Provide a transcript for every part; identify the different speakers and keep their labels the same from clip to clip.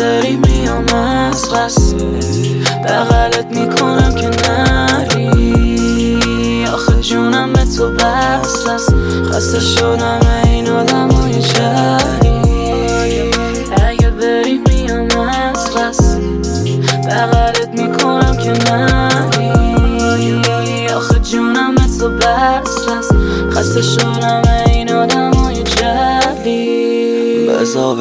Speaker 1: بری میام از قصد بغلت میکنم که نری. آخه جونم به تو بست است، خسته شدم این آدمای جری. اگه بری میام از قصد بغلت میکنم که نری. آخه جونم به تو بست است، خسته شدم این آدمای جری.
Speaker 2: بزا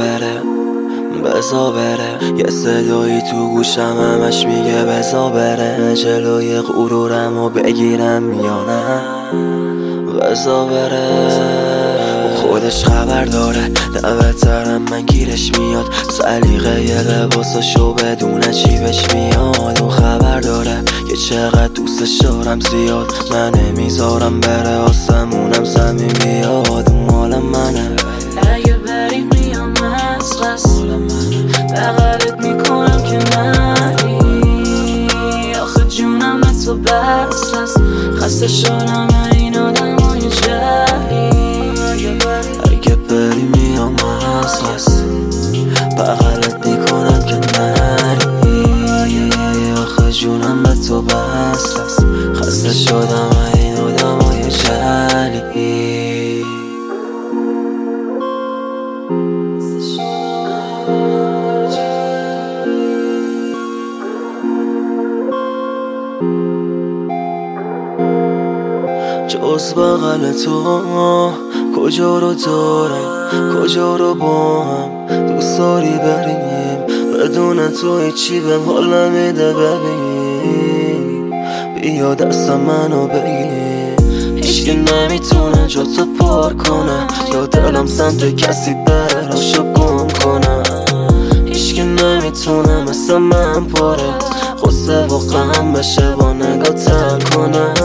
Speaker 2: بره یه صدایی تو گوشم همش میگه بزا بره، جلوی غرورمو بگیرم یا نه. بزا بره خودش خبر داره، نه بهترم من گیرش میاد. سلیقه یه لباساشو بدونه چی بهش میاد. اون خبر داره که چقدر دوستش دارم زیاد، من نمیذارم بره آسمونم زمین بیاد. اون مال منه.
Speaker 1: اگه بری میام از قصد بغلت میکنم که نری. آخه جونم به تو بست است، خسته شدم این آدمای جری.
Speaker 2: اگه بری میام از قصد بغلت میکنم که نری. آخه جونم به تو بست است، خسته شدم این آدمای جری. جز بغل تو کجا رو دارم، کجا رو با هم دوست داری بریم. بدون تو هیچی بهم حال نمیده ببین. بیا دستم منو بگیر، هیچکی نمیتونه جا تو پر کنه، یا دلم سمت کسی بره راشو گم کنه. هیچکی نمیتونه مثل من پاره غصه و غم بشه با نگاه تر کنه.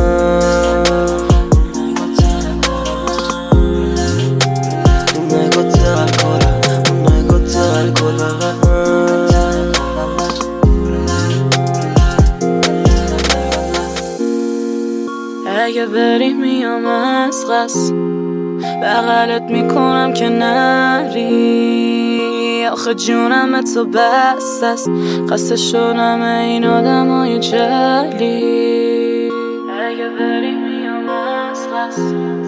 Speaker 1: اگه بری میام از قصد بغلت میکنم که نری. آخه جونم به تو بست است، خسته شدم این آدمای جلی. اگه بری میام از قصد